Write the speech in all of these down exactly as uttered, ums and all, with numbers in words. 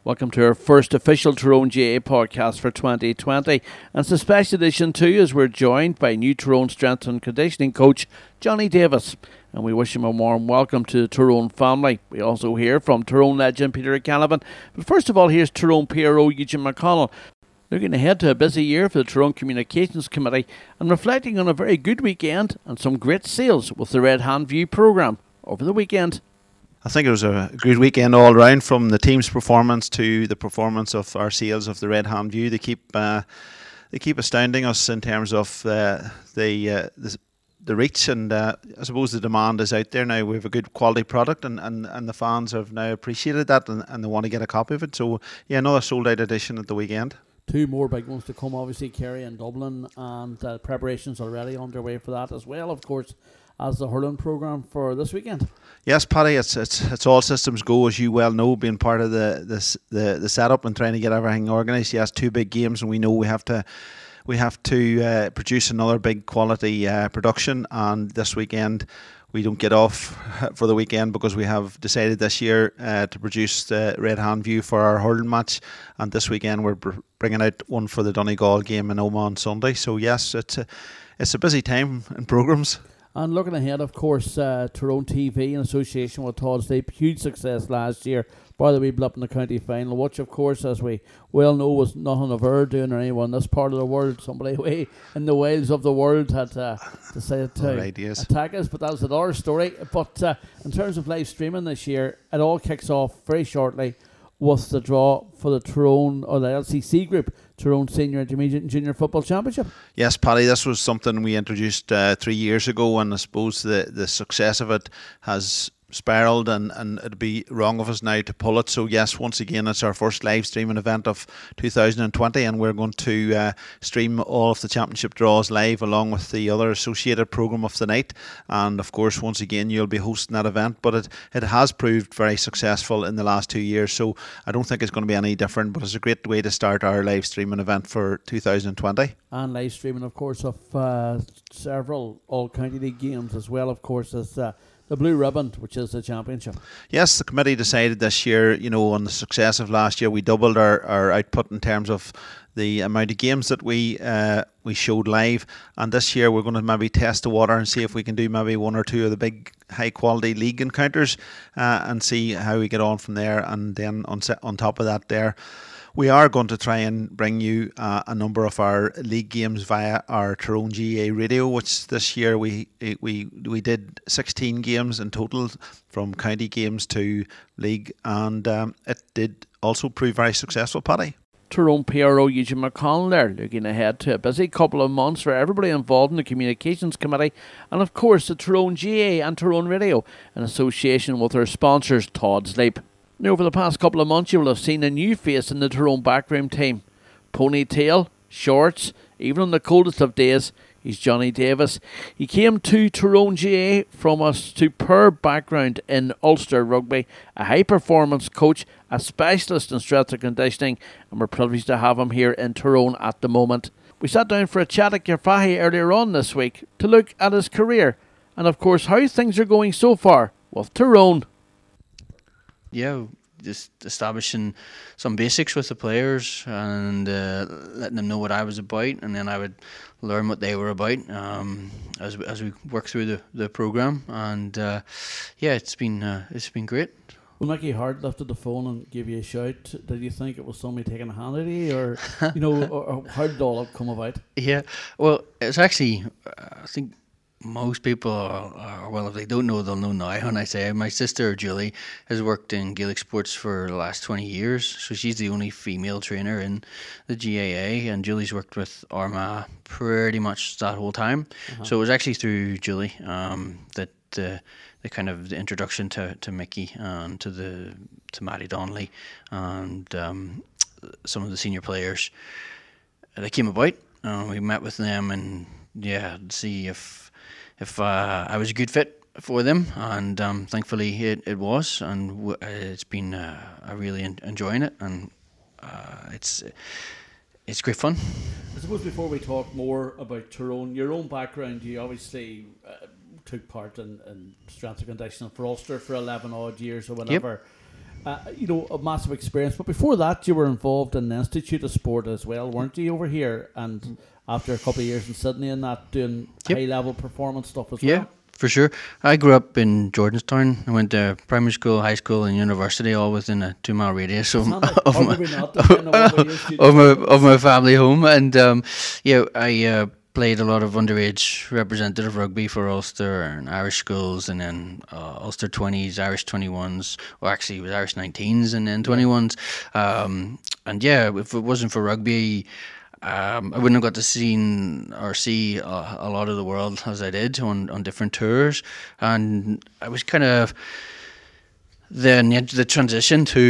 Welcome to our first official Tyrone G A A podcast for twenty twenty. And it's a special edition too, as we're joined by new Tyrone strength and conditioning coach Johnny Davis. And we wish him a warm welcome to the Tyrone family. We also hear from Tyrone legend Peter O'Callaghan. But first of all, here's Tyrone P R O Eugene McConnell, looking ahead to a busy year for the Tyrone Communications Committee and reflecting on a very good weekend and some great sales with the Red Hand View programme over the weekend. I think it was a good weekend all round, from the team's performance to the performance of our sales of the Red Hand View. They keep uh, they keep astounding us in terms of uh, the, uh, the the reach, and uh, I suppose the demand is out there now. We have a good quality product, and, and, and the fans have now appreciated that, and, and they want to get a copy of it. So yeah, another sold out edition at the weekend. Two more big ones to come, obviously, Kerry and Dublin, and uh, preparations already underway for that as well, of course, as the hurling programme for this weekend. Yes, Paddy, it's it's it's all systems go, as you well know, being part of the this, the the setup and trying to get everything organised. Yes, two big games, and we know we have to we have to uh, produce another big quality uh, production. And this weekend we don't get off for the weekend because we have decided this year uh, to produce the Red Hand View for our hurling match. And this weekend we're br- bringing out one for the Donegal game in Omagh on Sunday. So yes, it's a, it's a busy time in programmes. And looking ahead, of course, uh, Tyrone T V in association with Todd Sleep, huge success last year, by the wee blip in the county final, which, of course, as we well know, was nothing of our doing or anyone in this part of the world. Somebody away in the wilds of the world had uh, decided to right, yes. attack us, but that was another story. But uh, in terms of live streaming this year, it all kicks off very shortly with the draw for the Tyrone, or the L C C group, Tyrone Senior, Intermediate and Junior Football Championship. Yes, Paddy, this was something we introduced uh, three years ago, and I suppose the, the success of it has spiralled, and, and it'd be wrong of us now to pull it. So yes, once again, it's our first live streaming event of two thousand twenty, and we're going to uh, stream all of the championship draws live along with the other associated programme of the night. And of course, once again, you'll be hosting that event, but it, it has proved very successful in the last two years, so I don't think it's going to be any different, but it's a great way to start our live streaming event for two thousand twenty. And live streaming, of course, of uh, several all-county league games as well, of course, as uh, the Blue Ribbon, which is the championship. Yes, the committee decided this year, you know, on the success of last year, we doubled our, our output in terms of the amount of games that we uh, we showed live. And this year we're going to maybe test the water and see if we can do maybe one or two of the big high quality league encounters uh, and see how we get on from there. And then on, on top of that there, we are going to try and bring you uh, a number of our league games via our Tyrone G A A radio, which this year we we we did sixteen games in total, from county games to league, and um, it did also prove very successful, Paddy. Tyrone P R O Eugene McConnell there, looking ahead to a busy couple of months for everybody involved in the Communications Committee, and of course the Tyrone G A A and Tyrone Radio in association with our sponsors Todd Sleep. Now, over the past couple of months, you will have seen a new face in the Tyrone backroom team. Ponytail, shorts, even on the coldest of days, he's Johnny Davis. He came to Tyrone G A A from a superb background in Ulster rugby, a high-performance coach, a specialist in strength and conditioning, and we're privileged to have him here in Tyrone at the moment. We sat down for a chat at Garfahi earlier on this week to look at his career and, of course, how things are going so far with Tyrone. Yeah, just establishing some basics with the players and uh, letting them know what I was about, and then I would learn what they were about um, as as we work through the, the program. And uh, yeah, it's been uh, it's been great. When Mickey Hart lifted the phone and gave you a shout, did you think it was somebody taking a hand at you, or you know, or, or how did all that come about? Yeah, well, it's actually uh, I think. Most people are, are, well, if they don't know, they'll know now when I say my sister Julie has worked in Gaelic sports for the last twenty years, so she's the only female trainer in the G A A, and Julie's worked with Armagh pretty much that whole time. Uh-huh. So it was actually through Julie um, that uh, the kind of the introduction to, to Mickey and to the to Matty Donnelly and um, some of the senior players that came about. Uh, we met with them and yeah, see if if uh, I was a good fit for them, and um, thankfully it, it was, and w- it's been uh, I really en- enjoying it, and uh, it's it's great fun. I suppose before we talk more about Tyrone, your own background, you obviously uh, took part in, in strength and conditioning for Ulster for eleven odd years or whatever. Yep. uh, you know, a massive experience. But before that, you were involved in the Institute of Sport as well, weren't you, over here? And after a couple of years in Sydney and that, doing Yep. high-level performance stuff as Yeah, well. for sure. I grew up in Jordanstown. I went to primary school, high school, and university, all within a two-mile radius of, Sounds like- of, or my, maybe not, depending on what we used to of my do. of my family home. And um, yeah, I uh, played a lot of underage representative rugby for Ulster and Irish schools, and then uh, Ulster twenties, Irish twenty-ones, or actually it was Irish nineteens and then twenty-ones. Um, and yeah, if it wasn't for rugby, Um, I wouldn't have got to see or see a, a lot of the world as I did on, on different tours, and I was kind of then the transition to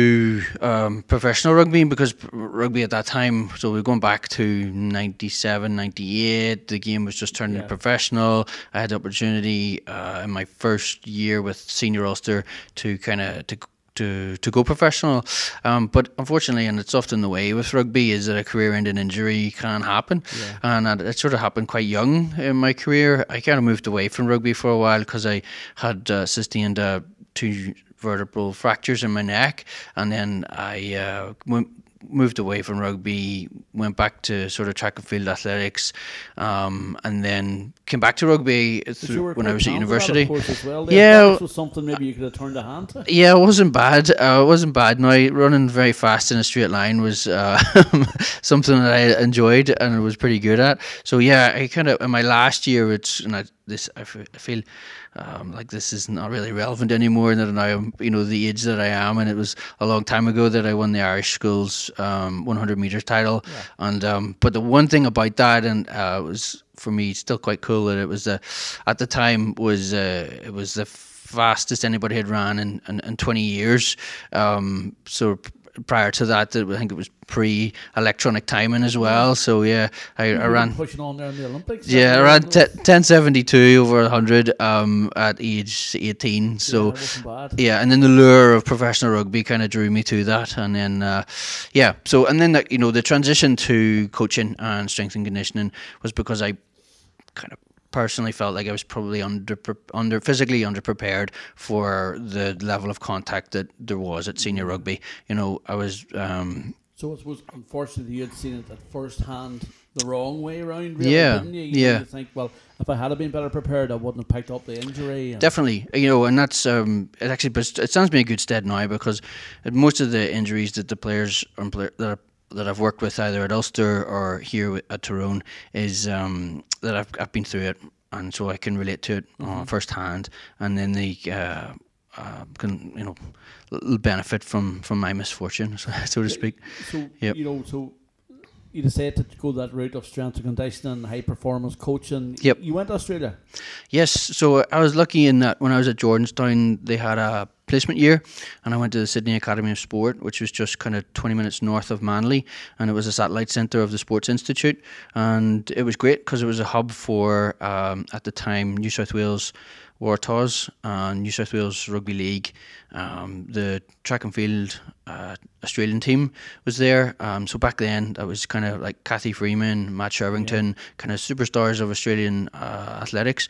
um, professional rugby, because rugby at that time, so we're going back to ninety-seven, ninety-eight, the game was just turning Yeah. professional. I had the opportunity uh, in my first year with senior Ulster to kind of to to to go professional, um, but unfortunately, and it's often the way with rugby, is that a career-ending injury can happen, Yeah. and it sort of happened quite young in my career. I kind of moved away from rugby for a while because I had uh, sustained uh, two vertebral fractures in my neck, and then I uh, went, moved away from rugby, went back to sort of track and field athletics, um, and then came back to rugby But through, you were when I quite was at talented university. of course, as well. There. Yeah. That was something maybe you could have turned a hand to. Yeah, it wasn't bad. Uh, it wasn't bad. Now, running very fast in a straight line was uh, something that I enjoyed and was pretty good at. So yeah, I kind of in my last year, it's and I, this I, f- I feel um, like this is not really relevant anymore. That now I'm, you know, the age that I am, and it was a long time ago that I won the Irish schools um, one hundred meter title. Yeah. And um, but the one thing about that, and uh, was for me still quite cool, that it was uh, at the time was uh, it was the fastest anybody had ran in, in, in twenty years. Um, so p- prior to that, I think it was pre-electronic timing as well. So yeah, I, You I were ran. pushing on there in the Olympics. Yeah, I that ran year, t- ten seventy-two over one hundred um, at age eighteen. yeah, So it wasn't bad. yeah, and then the lure of professional rugby kind of drew me to that, and then uh, yeah, so and then the, you know the transition to coaching and strength and conditioning was because I kind of personally felt like I was probably under under physically underprepared for the level of contact that there was at senior rugby. You know, I was. Um, So it was unfortunately you had seen it at first hand the wrong way around, really, Yeah, didn't you? You yeah. know, you think, well, if I had been better prepared, I wouldn't have picked up the injury. And Definitely, you know, and that's um, it. Actually, but it stands me in good stead now, because most of the injuries that the players and player, that are, that I've worked with either at Ulster or here wi- at Tyrone is um, that I've I've been through it, and so I can relate to it uh, firsthand, and then they uh, uh, can you know l- benefit from, from my misfortune, so, so to speak. So Yep. you know, so you decided to go that route of strength and conditioning, high performance coaching. Yep. You went to Australia. Yes, so I was lucky in that when I was at Jordanstown, they had a placement year, and I went to the Sydney Academy of Sport, which was just kind of twenty minutes north of Manly, and it was a satellite centre of the Sports Institute, and it was great because it was a hub for, um, at the time, New South Wales Waratahs and New South Wales Rugby League. Um, the track and field uh, Australian team was there. Um, so back then, that was kind of like Cathy Freeman, Matt Shervington, kind of superstars of Australian uh, athletics.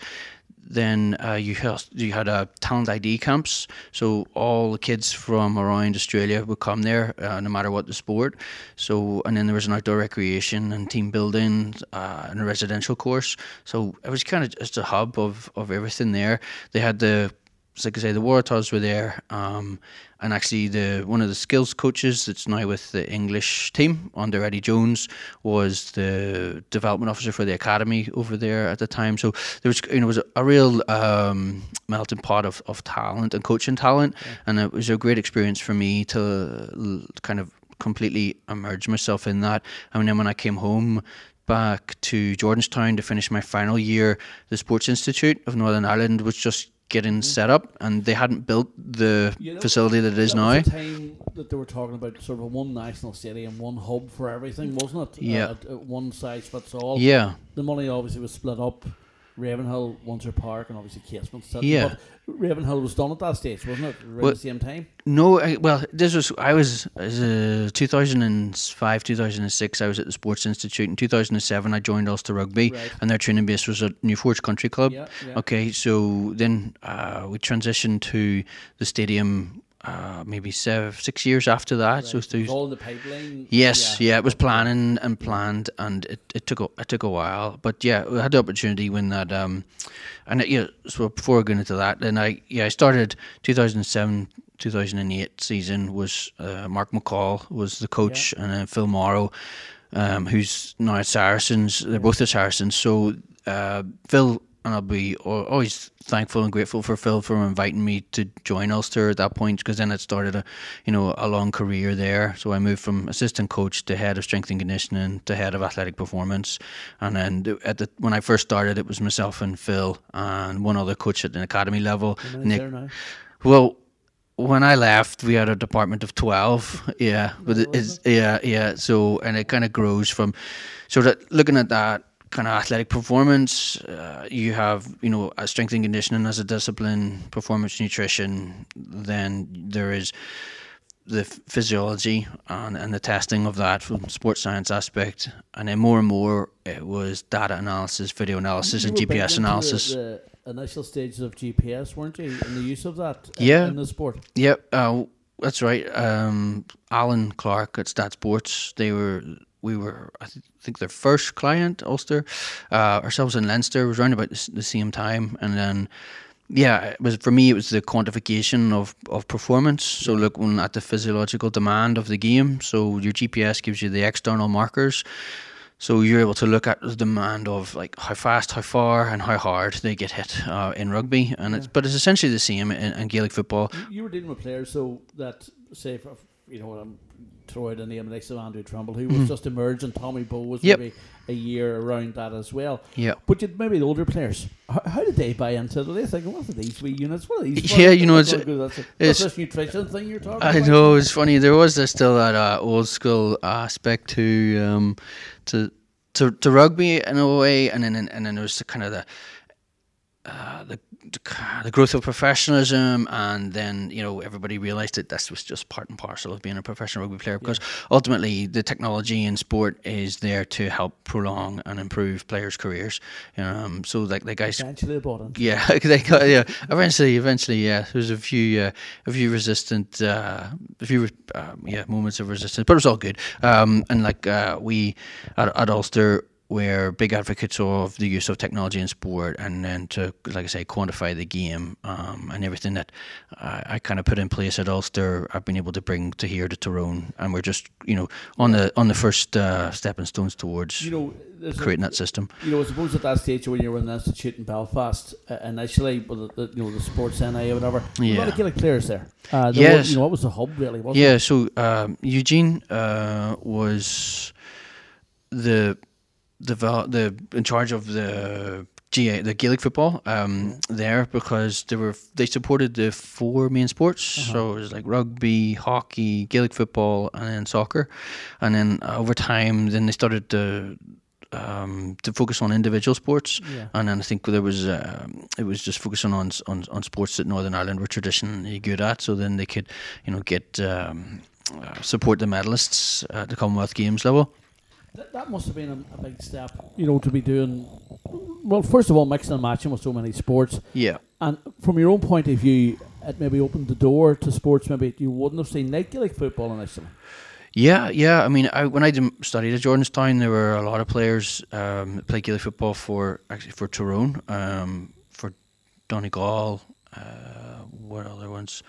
Then uh, you had you had uh, talent I D camps, so all the kids from around Australia would come there, uh, no matter what the sport. So and then there was an outdoor recreation and team building uh, and a residential course. So it was kind of just a hub of, of everything there. They had the So like I say, the Waratahs were there, um, and actually the one of the skills coaches that's now with the English team under Eddie Jones was the development officer for the academy over there at the time. So there was, you know, it was a, a real um, melting pot of, of talent and coaching talent, yeah. And it was a great experience for me to l- kind of completely immerse myself in that. And then when I came home back to Jordanstown to finish my final year, the Sports Institute of Northern Ireland was just getting set up, and they hadn't built the you know, facility that it is that now. Was the time that they were talking about sort of a one national city and one hub for everything, wasn't it? Yeah. Uh, one size fits all. Yeah. The money obviously was split up. Ravenhill, Windsor Park, and obviously Casement. Yeah. But Ravenhill was done at that stage, wasn't it? Around well, the same time. No, I, well, this was I was uh, two thousand five, two thousand six. I was at the Sports Institute. In two thousand seven, I joined Ulster Rugby, right. and their training base was at New Forge Country Club. Yeah, yeah. Okay, so then uh, we transitioned to the stadium uh, maybe seven, six years after that. Right. So It through was all in the pipeline. yes, yeah, it was planning and planned, and it, it took a it took a while. But yeah, we had the opportunity when that um, and it, yeah. So before I go into that, then I yeah I started two thousand seven. two thousand eight season was uh, Mark McCall was the coach, Yeah. and then Phil Morrow, um, who's now at Saracens. They're both at Saracens. So uh, Phil, and I'll be al- always thankful and grateful for Phil for inviting me to join Ulster at that point, because then it started a you know a long career there. So I moved from assistant coach to head of strength and conditioning to head of athletic performance, and then at the when I first started, it was myself and Phil and one other coach at an academy level. How many's Nick. there now? Well, when I left, we had a department of twelve. Yeah, but it, it's yeah, yeah. So and it kind of grows from. So that looking at that kind of athletic performance, uh, you have you know a strength and conditioning as a discipline, performance nutrition. Then there is the ph- physiology and, and the testing of that from sports science aspect, and then more and more it was data analysis, video analysis, You and were G P big S into analysis. The, the initial stages of G P S, weren't you, in the use of that uh, Yeah. in the sport? Yep, uh, that's right. Um, Alan Clark at Stat Sports, they were, we were, I th- think their first client, Ulster. Uh, ourselves in Leinster was around about the, s- the same time, and then. Yeah, it was for me. It was the quantification of, of performance. So looking at the physiological demand of the game. So your G P S gives you the external markers. So you're able to look at the demand of like how fast, how far, and how hard they get hit uh, in rugby. And it's but it's essentially the same in, in Gaelic football. You, you were dealing with players, so that say, for, you know, I'm throw out a name like of Andrew Trumbull, who was just emerging. Tommy Bowe was Yep. maybe a year around that as well. Yeah. But you'd maybe the older players. How, how did they buy into it? Are they thinking, what are these wee units? What are these? Yeah, you know, What's it's- gonna go- that's, a- it's- what's this nutrition thing you're talking I about? know it's funny. There was uh, still that uh, old school aspect to um, to to to rugby in a way, and then and then there was the kind of the uh, the the growth of professionalism, and then you know everybody realised that this was just part and parcel of being a professional rugby player, because ultimately the technology in sport is there to help prolong and improve players' careers. Um, so like the guys. Eventually, they bought into it. Yeah, they got, yeah. Eventually, eventually, yeah. There's a few, uh, a few resistant, uh, a few, um, yeah, moments of resistance, but it was all good. Um, and like uh, we at, at Ulster, we're big advocates of the use of technology in sport, and then to, like I say, quantify the game um, and everything that I, I kind of put in place at Ulster. I've been able to bring to here to Tyrone, and we're just, you know, on the on the first uh, stepping stones towards You know, there's a- creating that system. You know, I suppose at that stage when you were in the institute in Belfast uh, initially, with the, the, you know, the sports N I or whatever, a lot Yeah. of Gaelic players there. Uh, there Yes. was, you know, it was the hub really, wasn't Yeah, it? so um, Eugene uh, was the the val- the in charge of the G A, the Gaelic football um, there, because they were they supported the four main sports. So it was like rugby, hockey, Gaelic football, and then soccer. And then uh, over time, then they started to um, to focus on individual sports. Yeah. And then I think there was um, it was just focusing on, on on sports that Northern Ireland were traditionally good at. So then they could, you know, get um, uh, support the medalists at the Commonwealth Games level. That, that must have been a, a big step, you know, to be doing, well, first of all, mixing and matching with so many sports. Yeah. And from your own point of view, it maybe opened the door to sports maybe you wouldn't have seen, like Gaelic football initially. Yeah, yeah. I mean, I, when I did- studied at Jordanstown, there were a lot of players um, that played Gaelic football for actually for Tyrone, um, for Donegal. Uh, what other ones?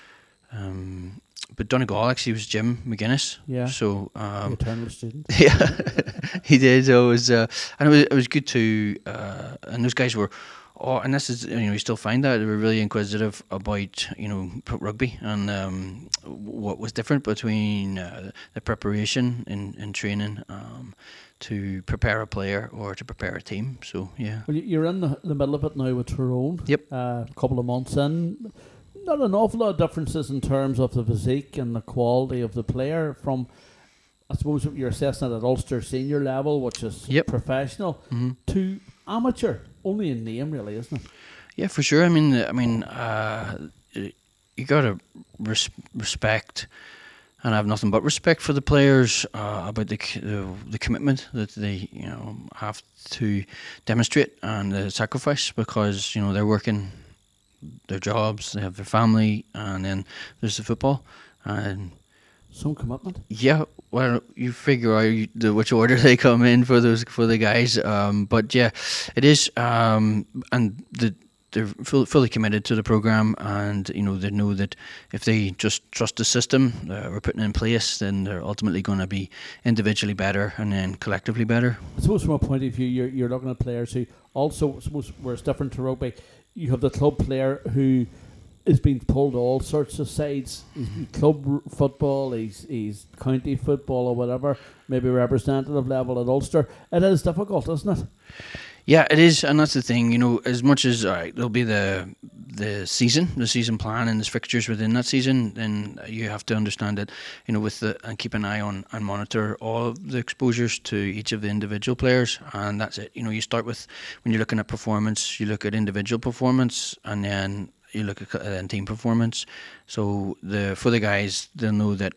Um, but Donegal actually was Jim McGuinness. Yeah. So The um, eternal student. yeah, he did. So it was, uh, and it was, it was good to, uh, and those guys were, oh, and this is, you know, you still find that they were really inquisitive about, you know, p- rugby and um, what was different between uh, the preparation in, in training um, to prepare a player or to prepare a team. So yeah, Well, you- you're in the, the middle of it now with Tyrone. Yep. Uh, a couple of months in. Not an awful lot of differences in terms of the physique and the quality of the player from, I suppose, you're assessing it at Ulster senior level, which is Yep. professional, Mhm. to amateur, only in name, really, isn't it? yeah, for sure. I mean, I mean, uh, you gotta res- respect. And I have nothing but respect for the players uh, about the, c- the the commitment that they you know have to demonstrate and the sacrifice, because you know they're working their jobs, they have their family, and then there's the football. And some commitment. Yeah, well, you figure out you, the, which order they come in for those for the guys. Um, but yeah, it is, um, and the. They're full, fully committed to the program, and you know they know that if they just trust the system uh, we're putting in place, then they're ultimately going to be individually better and then collectively better. I suppose from a point of view, you're, you're looking at players who also, I suppose, where it's different to rugby. You have the club player who is being pulled all sorts of sides. He's club r- football, he's he's county football or whatever, maybe representative level at Ulster. It is difficult, isn't it? Yeah, it is, and that's the thing. You know, as much as all right, there'll be the the season, the season plan, and the fixtures within that season, then you have to understand that, you know, with the and keep an eye on and monitor all of the exposures to each of the individual players, and that's it. You know, you start with when you're looking at performance, you look at individual performance, and then you look at uh, team performance. So the for the guys, they'll know that.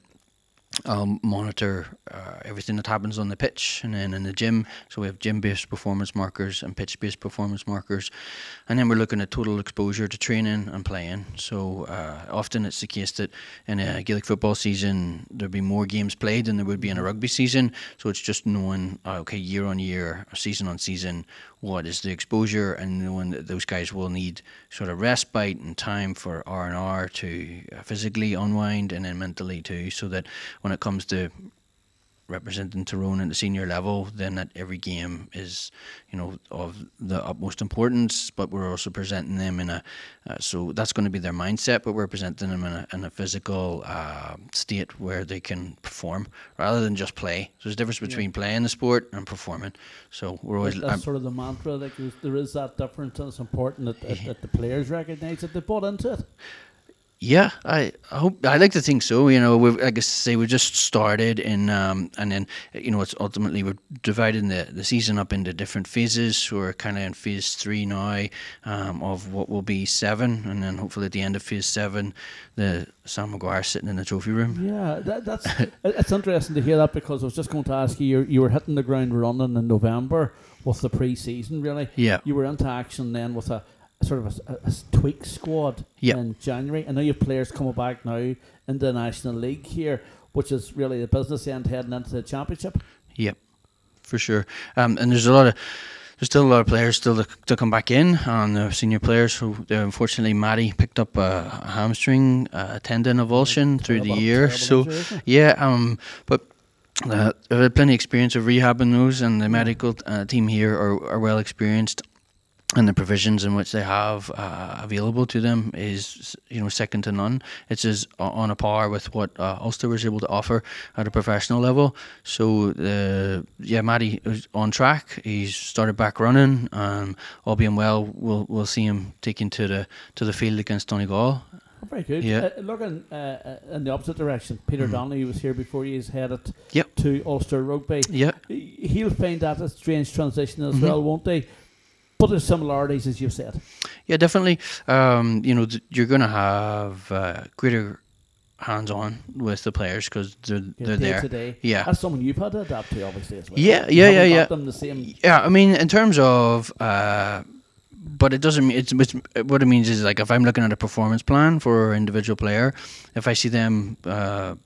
I'll monitor uh, everything that happens on the pitch and then in the gym. So we have gym-based performance markers and pitch-based performance markers. And then we're looking at total exposure to training and playing. So uh, often it's the case that in a Gaelic football season, there'll be more games played than there would be in a rugby season. So it's just knowing, uh, okay, year on year, season on season, what is the exposure, and knowing that those guys will need sort of respite and time for R and R to physically unwind and then mentally too, so that when it comes to representing Tyrone at the senior level, then that every game is, you know, of the utmost importance, but we're also presenting them in a, uh, so that's going to be their mindset, but we're presenting them in a, in a physical uh, state where they can perform rather than just play. So there's a difference between yeah. playing the sport and performing. So we're always... That's um, sort of the mantra, like there is that difference, and it's important that, that, that the players recognise that they bought into it. Yeah, I, I hope I like to think so. You know, we've, like I say, we just started, in, um, and then you know, it's ultimately we're dividing the, the season up into different phases. We're kind of in phase three now um, of what will be seven, and then hopefully at the end of phase seven, the Sam Maguire sitting in the trophy room. Yeah, that, that's it's interesting to hear that, because I was just going to ask you, you were hitting the ground running in November with the pre-season. Really, yeah, you were into action then with a. Sort of a, a, a tweak squad yep. in January. I know you have players coming back now in the National League here, which is really the business end heading into the Championship. Yep, for sure. Um, and there's a lot of there's still a lot of players still to, to come back in, on the senior players. So uh, unfortunately, Maddie picked up a, a hamstring uh, tendon avulsion through the year. So injury, yeah, um, but. Uh, I've had plenty of experience of rehabbing those, and the medical uh, team here are, are well experienced. And the provisions in which they have uh, available to them is, you know, second to none. It's as on a par with what uh, Ulster was able to offer at a professional level. So, uh, yeah, Matty is on track. He's started back running. Um, all being well, we'll we'll see him taken to the to the field against Donegal. Oh, very good. Yeah. Uh, looking uh, in the opposite direction, Peter mm. Donnelly was here before. He's headed yep. to Ulster Rugby. Yeah, he'll find that a strange transition as mm-hmm. well, won't he? But there's similarities, as you've said. Yeah, definitely. Um, you know, th- you're going to have uh, greater hands-on with the players because they're yeah, they're day there. To day. Yeah, that's someone you've had to adapt to, obviously, as well. Yeah, yeah, yeah, yeah. Them the same. Yeah, I mean, in terms of, uh, but it doesn't mean it's, it's what it means is like if I'm looking at a performance plan for an individual player, if I see them, uh,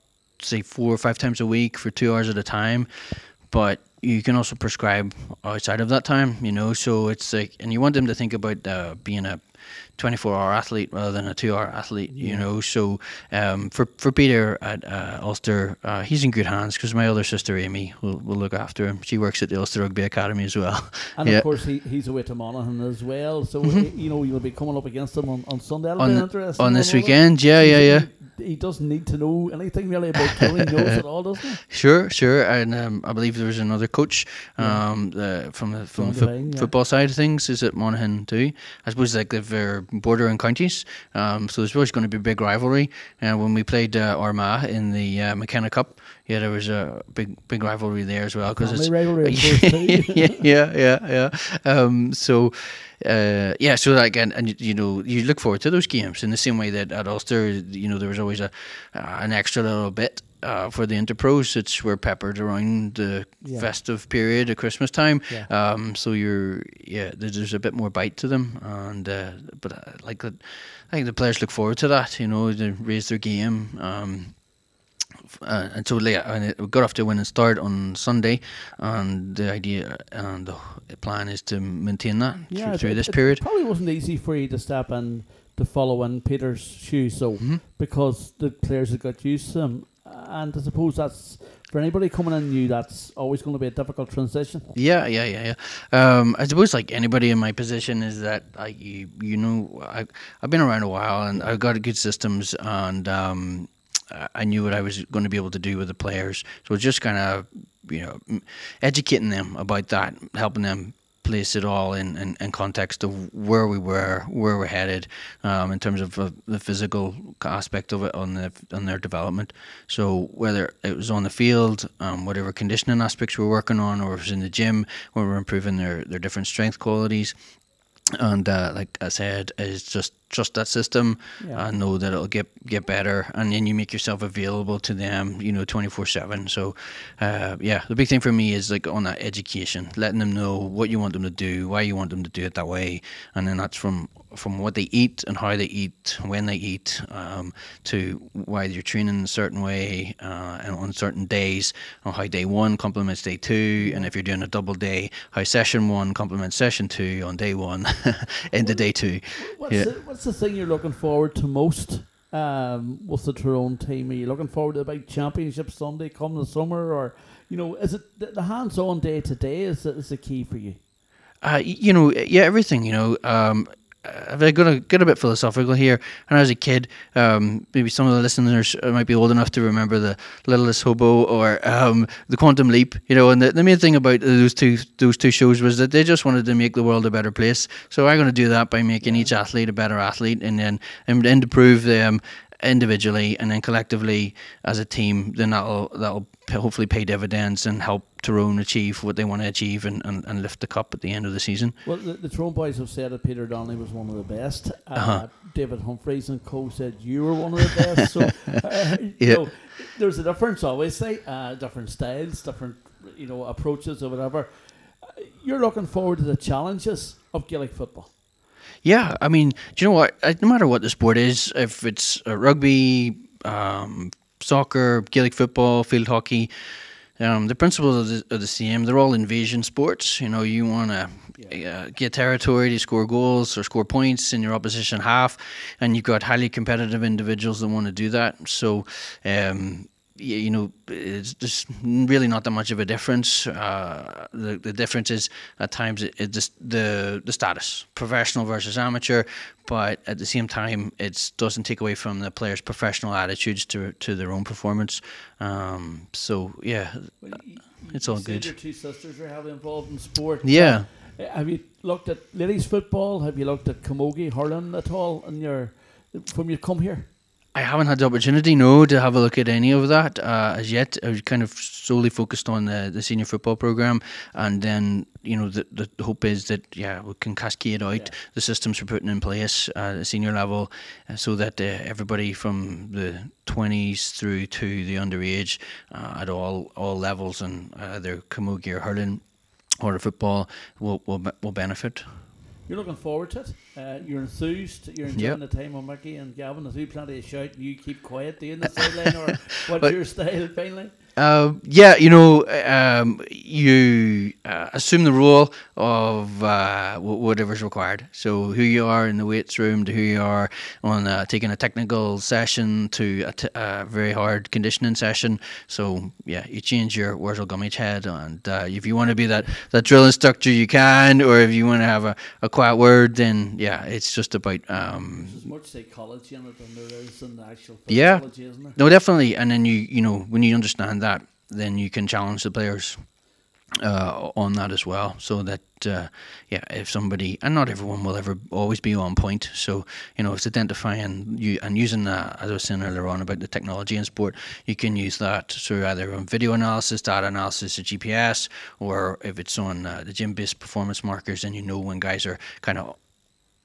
say four or five times a week for two hours at a time, but you can also prescribe outside of that time, you know, so it's like, and you want them to think about uh, being a twenty-four hour athlete rather than a two hour athlete, yeah. you know, so um, for for Peter at uh, Ulster, uh, he's in good hands because my other sister Amy will, will look after him. She works at the Ulster Rugby Academy as well. And yeah. of course he, he's away to Monaghan as well, so mm-hmm. you know, you'll be coming up against him on, on Sunday. That'll on, be interesting. On this weekend, yeah, yeah, yeah. He doesn't need to know anything really about Tyrone. He knows it all, doesn't he? Sure, sure. And um, I believe there was another coach um, yeah. uh, from the, from, from the fo- line, yeah. football side of things. Is at Monaghan too? I suppose like they're bordering counties, um, so there's always going to be a big rivalry. And uh, when we played uh, Armagh in the uh, McKenna Cup, yeah, there was a big big rivalry there as well because it's rivalry. yeah, yeah, yeah, yeah. Um, so. Uh, yeah, so like, and, and you know, you look forward to those games in the same way that at Ulster, you know, there was always a uh, an extra little bit uh, for the Interpros, it's we're peppered around the Yeah. festive period at Christmas time. Yeah. Um, so you're yeah, there's, there's a bit more bite to them, and uh, but uh, like that, I think the players look forward to that. You know, to raise their game. Um, Uh, and so yeah, and it, we got off to a winning start on Sunday, and the idea and the plan is to maintain that Yeah, through, it- through it, this it period. probably wasn't easy for you to step in to follow in Peter's shoes, so Mhm. because the players had got used to him, and I suppose that's for anybody coming in new, that's always going to be a difficult transition. Yeah, yeah, yeah, yeah. Um, I suppose like anybody in my position is that I, you, you know, I, I've been around a while and I've got good systems, and um, I knew what I was going to be able to do with the players. So it's just kind of, you know, m- educating them about that, helping them place it all in, in, in context of where we were, where we're headed, um, in terms of uh, the physical aspect of it on the on their development. So whether it was on the field, um, whatever conditioning aspects we're working on, or it was in the gym where we're improving their, their different strength qualities. And uh, like I said, is just trust that system Yeah. and know that it'll get get better, and then you make yourself available to them, you know, twenty-four seven. So, uh, yeah, the big thing for me is like on that education, letting them know what you want them to do, why you want them to do it that way, and then that's from from what they eat and how they eat, when they eat, um, to why you're training a certain way uh, and on certain days, or how day one complements day two, and if you're doing a double day, how session one complements session two on day one into day two. What's, Yeah. the, what's the thing you're looking forward to most um, with the Tyrone team? Are you looking forward to the big championship Sunday come the summer, or you know, is it the, the hands-on day to day is the, is the key for you? Uh, y- you know, yeah, everything. You know, um, I've got to get a bit philosophical here. And as a kid, um, maybe some of the listeners might be old enough to remember the Littlest Hobo or um, the Quantum Leap. You know, and the, the main thing about those two those two shows was that they just wanted to make the world a better place. So I'm going to do that by making each athlete a better athlete, and then and then to prove them individually and then collectively as a team, then that'll that'll p- hopefully pay dividends and help Tyrone achieve what they want to achieve, and, and, and lift the cup at the end of the season. Well, the, the Tyrone boys have said that Peter Donnelly was one of the best. Uh, Uh-huh. David Humphreys and co said you were one of the best. So, uh, you Yeah. know, there's a difference, obviously, uh, different styles, different you know approaches or whatever. Uh, You're looking forward to the challenges of Gaelic football. Yeah, I mean, do you know what? Uh, No matter what the sport is, if it's uh, rugby, um, soccer, Gaelic football, field hockey, um, the principles are the, are the same. They're all invasion sports. You know, you want to uh, get territory to score goals or score points in your opposition half, and you've got highly competitive individuals that want to do that. So, um, y- you know, it's just really not that much of a difference. Uh, the the difference is at times it, it just the the status, professional versus amateur, but at the same time it doesn't take away from the players' professional attitudes to to their own performance. Um, so yeah, Well, y- it's you all said good. Your two sisters are heavily involved in sport. Yeah. Uh, have you looked at ladies football? Have you looked at camogie hurling at all in your from you come here? I haven't had the opportunity, no, to have a look at any of that uh, as yet. I was kind of solely focused on the, the senior football program, and then you know the the hope is that yeah we can cascade out Yeah. the systems we're putting in place at the senior level, uh, so that uh, everybody from the twenties through to the underage uh, at all all levels, and either camogie or hurling or the football will will be- will benefit. You're looking forward to it. Uh, you're enthused. You're enjoying the time on Mickey and Gavin. There's you plenty of shout, and you keep quiet doing the sideline, or what's But- your style finally? Uh, yeah, you know, um, you uh, assume the role of uh, wh- whatever's required. So who you are in the weights room, to who you are on uh, taking a technical session, to a, t- a very hard conditioning session. So yeah, you change your Wurzel Gummidge head, and uh, if you want to be that, that drill instructor, you can, or if you want to have a, a quiet word, then yeah, it's just about um, There's as much psychology in it than there is in the actual Yeah. physiology, isn't there? No, definitely. And then you, you know, when you understand that, then you can challenge the players uh, on that as well. So that, uh, yeah, if somebody, and not everyone will ever always be on point. So, you know, it's identifying you and using that, as I was saying earlier on about the technology in sport, you can use that through either on video analysis, data analysis, or G P S, or if it's on uh, the gym-based performance markers, and you know when guys are kind of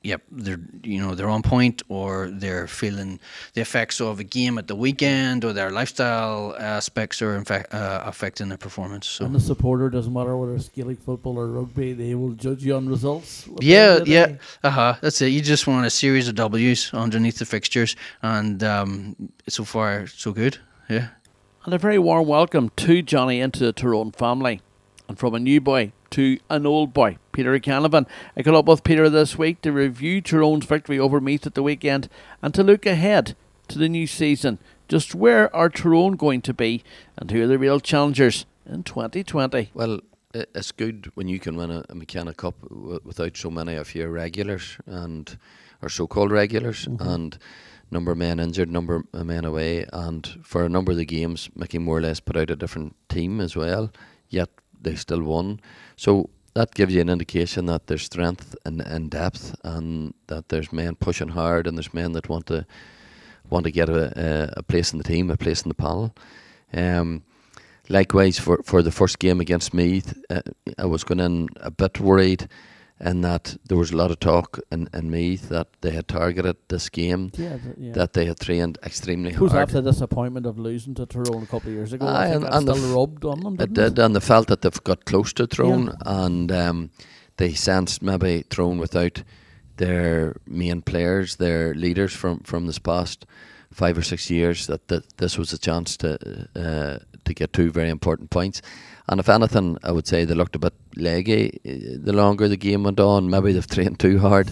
yep, they're you know they're on point, or they're feeling the effects of a game at the weekend, or their lifestyle aspects are in fact uh, affecting their performance. So And the supporter, doesn't matter whether it's Gaelic football or rugby, they will judge you on results. at the yeah, end of the yeah, day. uh huh. That's it. You just want a series of W's underneath the fixtures, and um, so far so good. Yeah. And a very warm welcome to Johnny into the Tyrone family. And from a new boy to an old boy, Peter Canavan. I caught up with Peter this week to review Tyrone's victory over Meath at the weekend and to look ahead to the new season. Just where are Tyrone going to be and who are the real challengers in twenty twenty? Well, i- it's good when you can win a, a McKenna Cup w- without so many of your regulars and or so-called regulars Mm-hmm. and number of men injured, number of men away, and for a number of the games, Mickey more or less put out a different team as well. Yet they still won, so that gives you an indication that there's strength and, and depth, and that there's men pushing hard, and there's men that want to want to get a, a, a place in the team, a place in the panel. Um, likewise, for, for the first game against Meath, uh, I was going in a bit worried, in that there was a lot of talk in, in Meath that they had targeted this game, Yeah, th- yeah. that they had trained extremely It was hard. after the disappointment of losing to Tyrone a couple of years ago. Aye, I think and- that and the still f- rubbed on them, It didn't did, and they felt that they've got close to Tyrone, Yeah. and um, they sensed maybe Tyrone without their main players, their leaders from, from this past five or six years, that, that this was a chance to uh, to get two very important points. And if anything, I would say they looked a bit leggy uh, the longer the game went on. Maybe they've trained too hard.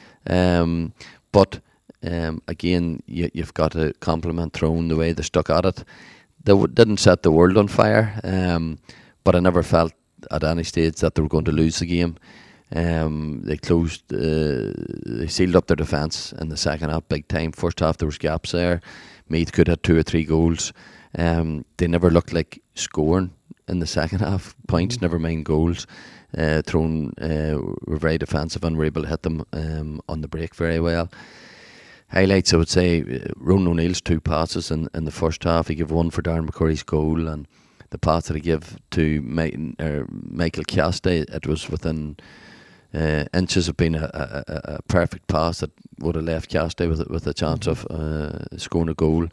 Um, but um, again, you, you've got to compliment Tyrone the way they stuck at it. They w- didn't set the world on fire, um, but I never felt at any stage that they were going to lose the game. Um, they closed, uh, they sealed up their defence in the second half big time. First half there was gaps there. Meath could have two or three goals. Um, they never looked like scoring in the second half. Points, never mind goals. Uh, Tyrone uh, were very defensive and were able to hit them um, on the break very well. Highlights, I would say, uh, Ronan O'Neill's two passes in, in the first half. He gave one for Darren McCurry's goal, and the pass that he gave to Ma- uh, Michael Cassidy, it was within uh, inches of being a, a, a a perfect pass that would have left Cassidy with, with a chance of uh, scoring a goal.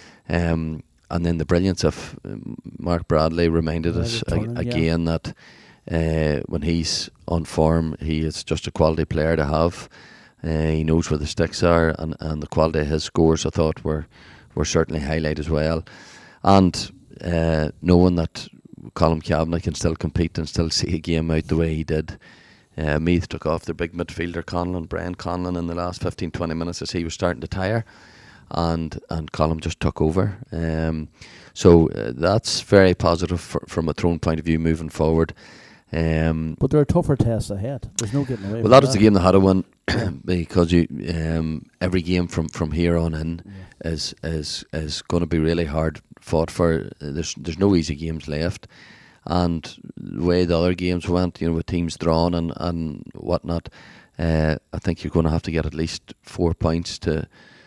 Um, and then the brilliance of um, Mark Bradley reminded Yeah, us the a- turning, yeah. again that uh, when he's on form, he is just a quality player to have. Uh, he knows where the sticks are, and, and the quality of his scores, I thought, were were certainly highlight as well. And uh, knowing that Colm Kavanagh can still compete and still see a game out the way he did. Uh, Meath took off their big midfielder Conlon, Brian Conlon, in the last fifteen to twenty minutes as he was starting to tire, and and Colm just took over. Um, so uh, that's very positive for, from a Tyrone point of view moving forward. Um, But there are tougher tests ahead. There's no getting away well, from that was the game they had to win because you um, every game from, from here on in Yeah. is is is going to be really hard fought for. There's there's no easy games left, and the way the other games went, you know, with teams drawn and and whatnot, uh, I think you're going to have to get at least four points to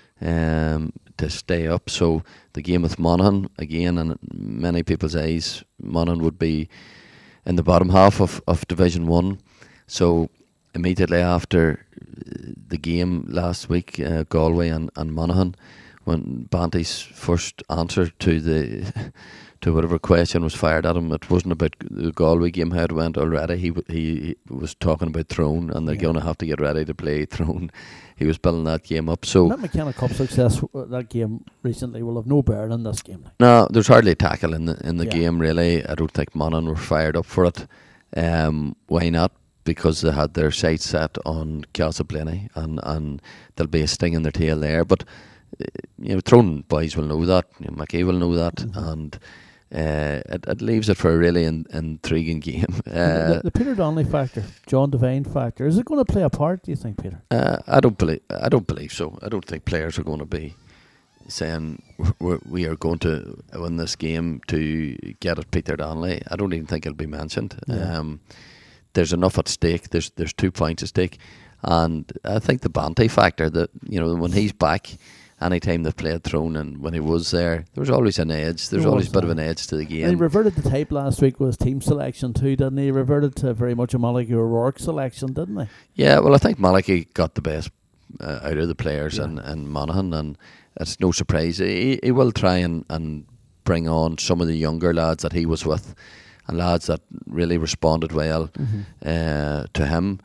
um, to stay up. So the game with Monaghan again, and in many people's eyes, Monaghan would be in the bottom half of, of Division One. So immediately after the game last week, uh, Galway and, and Monaghan, when Banty's first answer to the to whatever question was fired at him, it wasn't about the Galway game, how it went already. He w- he, he was talking about Tyrone, and they're Yeah. going to have to get ready to play Tyrone. He was building that game up. So that McKenna Cup success, uh, that game recently, will have no bearing on this game. no, there's hardly a tackle in the in the Yeah. game really. I don't think Monaghan were fired up for it. Um, why not? Because they had their sights set on Castleblaney, and and there'll be a sting in their tail there. But uh, you know, Tyrone boys will know that. You know, Mackay will know that, Mhm. and uh, it, it leaves it for a really in, intriguing game. the, Uh, the, the Peter Donnelly factor, John Devine factor, is it going to play a part, do you think, Peter? Uh, I don't believe. I don't believe so. I don't think players are going to be saying we're, we are going to win this game to get at Peter Donnelly. I don't even think it'll be mentioned. Yeah. Um, there's enough at stake. There's there's two points at stake, and I think the Banty factor, that you know, when he's back any time they've played Tyrone, and when he was there, there was always an edge. There's There always was, a bit of uh, an edge to the And he game. reverted the type last week with his team selection too, didn't he? He reverted to very much a Malachi O'Rourke selection, didn't he? Yeah, well, I think Malachi got the best uh, out of the players, Yeah. and, and Monaghan, and it's no surprise. He, he will try and, and bring on some of the younger lads that he was with, and lads that really responded well uh, to him.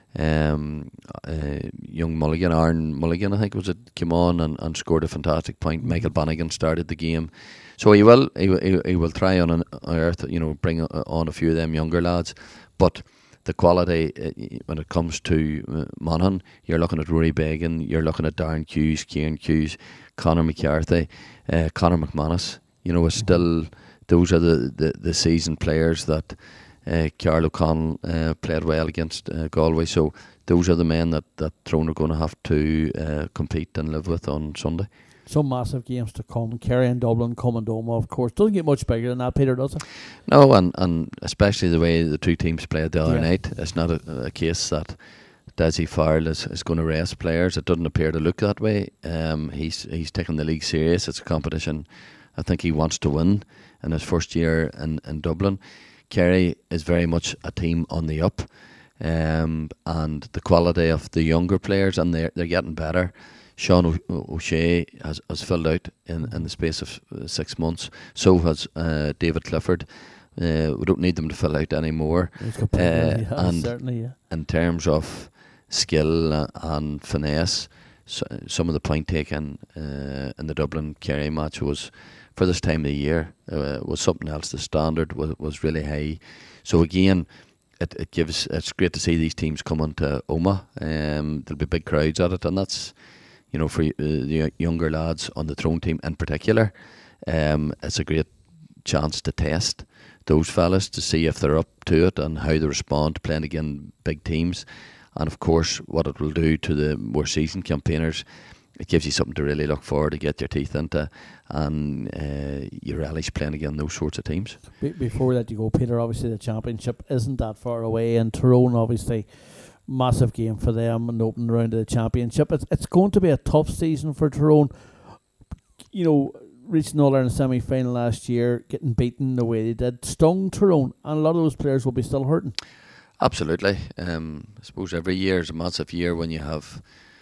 Um, uh, young Mulligan, Aaron Mulligan, I think was it, came on and, and scored a fantastic point. Mhm. Michael Bannigan started the game, so he will he, will- he, he will try on an earth, you know, bring uh, on a few of them younger lads, but the quality uh, when it comes to uh, Monaghan, you're looking at Rory Began, you're looking at Darren Hughes, Kieran Hughes, Conor McCarthy, uh, Conor McManus. You know, is still those are the, the, the seasoned players that. Uh, Carl O'Connell uh, played well against uh, Galway, so those are the men that, that Tyrone are going to have to uh, compete and live with on Sunday. Some massive games to come. Kerry and Dublin, Comandoma, of course. Doesn't get much bigger than that, Peter, does it? No, and, and especially the way the two teams played the other Yeah. night, it's not a, a case that Desi Farrell is, is going to rest players. It doesn't appear to look that way. Um, he's he's taking the league serious. It's a competition I think he wants to win in his first year in, in Dublin. Kerry is very much a team on the up, um, and the quality of the younger players, and they're, they're getting better. Sean o- O'Shea has, has filled out in, in the space of uh, six months. So has uh, David Clifford. Uh, we don't need them to fill out anymore. He's got plenty, Uh, yeah, and certainly, yeah. in terms of skill uh, and finesse, so, some of the point taken uh, in the Dublin Kerry match was, for this time of the year, uh, was something else. The standard was, was really high. So again, it, it gives it's great to see these teams coming to Oma. Um, there'll be big crowds at it, and that's, you know, for uh, the younger lads on the Tyrone team in particular, um, it's a great chance to test those fellas to see if they're up to it and how they respond to playing against big teams. And of course, what it will do to the more seasoned campaigners, it gives you something to really look forward to, get your teeth into, and uh, you relish playing against those sorts of teams. Be- before we let you go, Peter, obviously the championship isn't that far away, and Tyrone, obviously, massive game for them in the opening round of the championship. It's, it's going to be a tough season for Tyrone. You know, reaching All Ireland semi final last year, getting beaten the way they did, stung Tyrone, and a lot of those players will be still hurting. Absolutely. Um, I suppose every year is a massive year when you have,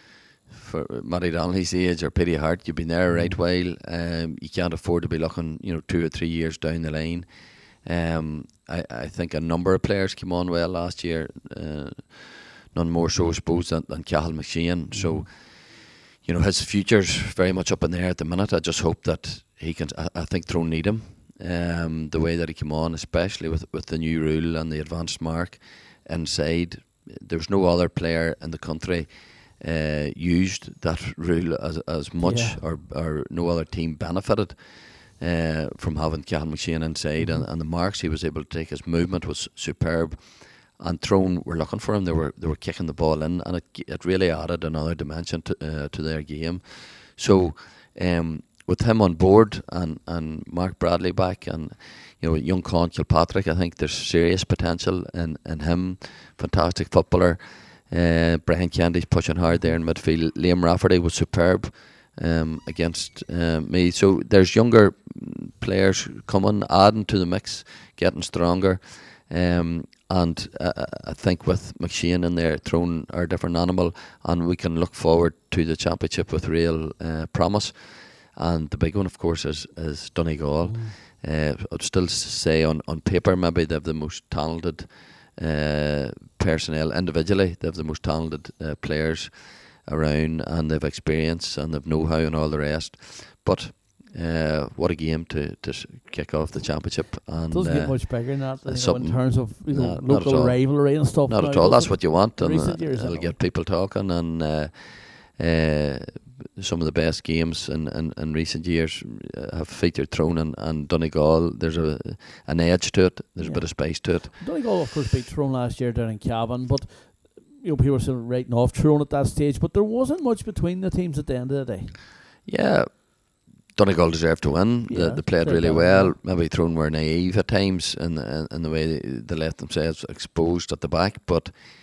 for Matty Donnelly's age or Pity Hart, you've been there a right while. Um, you can't afford to be looking, you know, two or three years down the line. Um, I, I think a number of players came on well last year, uh, none more so, I suppose, than, than Cathal McShane. So, you know, his future's very much up in the air at the minute. I just hope that he can. I, I think Tyrone need him. Um, the way that he came on, especially with with the new rule and the advanced mark inside, there's no other player in the country uh, used that rule as as much, Yeah. or or no other team benefited uh, from having Cathal McShane inside, and, and the marks he was able to take. His movement was superb, and Tyrone were looking for him. They were they were kicking the ball in, and it it really added another dimension to uh, to their game. So. Um, With him on board, and, and Mark Bradley back, and you know, young Con Kilpatrick, I think there's serious potential in, in him. Fantastic footballer. Uh, Brian Candy's pushing hard there in midfield. Liam Rafferty was superb um, against uh, me. So there's younger players coming, adding to the mix, getting stronger. Um, and uh, I think with McShane in there, Tyrone are a different animal, and we can look forward to the championship with real uh, promise. And the big one, of course, is, is Donegal. Mm. Uh, I'd still say on, on paper, maybe they have the most talented uh, personnel individually. They have the most talented uh, players around, and they've experience and they've know-how and all the rest. But uh, what a game to, to kick off the championship. And Doesn't uh, get much bigger than that, you know, in something- terms of, you know, no, not at local all. rivalry and stuff. Not now, at all. That's does it? what you want, and Recent uh, years, it'll anyway. get people talking. And uh, uh, some of the best games in, in, in recent years uh, have featured Tyrone and, and Donegal. There's a an edge to it. There's Yeah. a bit of spice to it. Donegal, of course, beat Tyrone last year down in Cavan, but you know, people were still writing off Tyrone at that stage, but there wasn't much between the teams at the end of the day. Yeah, Donegal deserved to win. Yeah, they, they played played really well. well. Maybe Tyrone were naive at times in, in, in the way they, they let themselves exposed at the back, but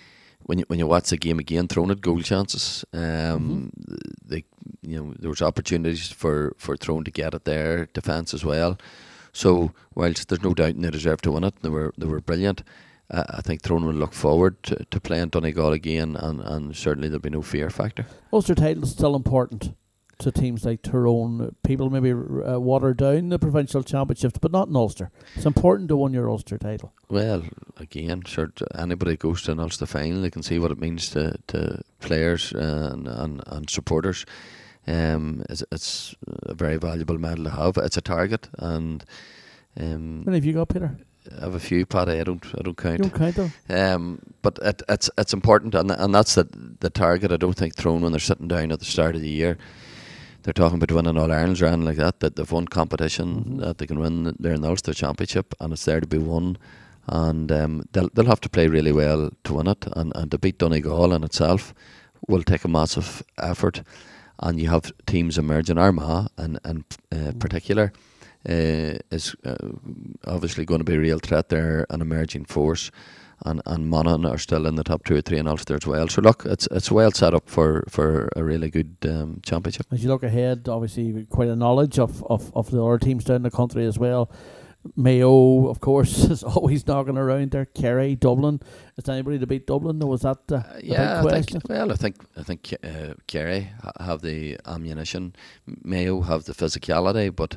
when you when you watch the game again, Tyrone had goal chances. Um, mm-hmm. They, you know, there was opportunities for for Tyrone to get it there, defence as well. So whilst there's no doubt they deserved to win it, they were they were brilliant. Uh, I think Tyrone will look forward to, to playing Donegal again, and, and certainly there'll be no fear factor. Ulster title is still important to teams like Tyrone. People maybe uh, water down the provincial championships, but not in Ulster. It's important to win your Ulster title. Well, again, sure, anybody goes to an Ulster final, they can see what it means to, to players and, and, and supporters. Um, it's, it's a very valuable medal to have. It's a target, and um, how many have you got, Peter? I have a few, Paddy. I don't, I don't count. You don't count them. Um, but it, it's it's important, and and that's the the target. I don't think Tyrone, when they're sitting down at the start of the year, they're talking about winning All Irelands or anything like that. That they've won competition, mm-hmm. that they can win. They're in the Ulster Championship, and it's there to be won. And um, they'll they'll have to play really well to win it, and and to beat Donegal in itself will take a massive effort. And you have teams emerging. Armagh, in in uh, particular, uh, is uh, obviously going to be a real threat. They're an emerging force, and and Monaghan are still in the top two or three in Ulster as well. So look, it's it's well set up for, for a really good um, championship. As you look ahead, obviously quite a knowledge of, of, of the other teams down the country as well. Mayo, of course, is always knocking around there. Kerry, Dublin. Is anybody to beat Dublin? Or was that uh, a yeah, big I question? think, well, I think I think uh, Kerry have the ammunition. Mayo have the physicality, but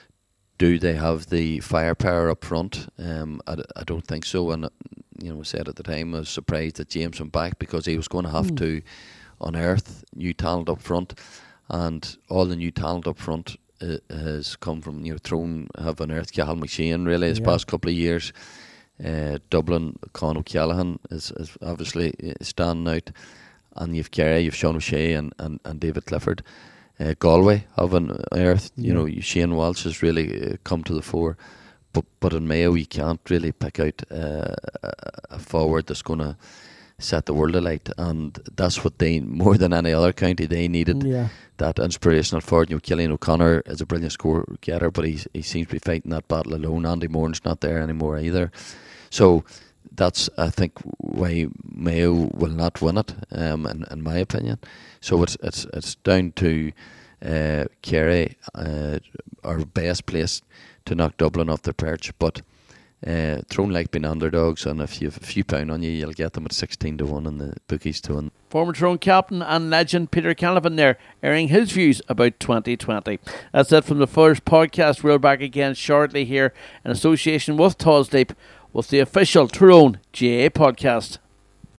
do they have the firepower up front? Um, I, I don't think so. And you know, I said at the time, I was surprised that James went back, because he was going to have mm. to unearth new talent up front, and all the new talent up front uh, has come from, you know, Tyrone have unearthed Cathal McShane really this yeah. past couple of years. Uh, Dublin, Con O'Callaghan is, is obviously standing out, and you've Kerry, you've Sean O'Shea and, and, and David Clifford. Uh, Galway have unearthed, you yeah. know, Shane Walsh has really uh, come to the fore. But but in Mayo, you can't really pick out uh, a forward that's going to set the world alight, and that's what they, more than any other county, they needed. Yeah. That inspirational forward. You know, Killian O'Connor is a brilliant score getter, but he he seems to be fighting that battle alone. Andy Moran's not there anymore either, so that's, I think, why Mayo will not win it, um, in, in my opinion. So it's it's it's down to uh, Kerry, uh, our best place to knock Dublin off their perch, but uh, Tyrone like being underdogs, and if you have a few pound on you, you'll get them at sixteen to one in the bookies to win. Former Tyrone captain and legend Peter Canavan there, airing his views about twenty twenty. That's it from the first podcast. We're back again shortly here in association with Tosdeep with the official Tyrone G A A podcast.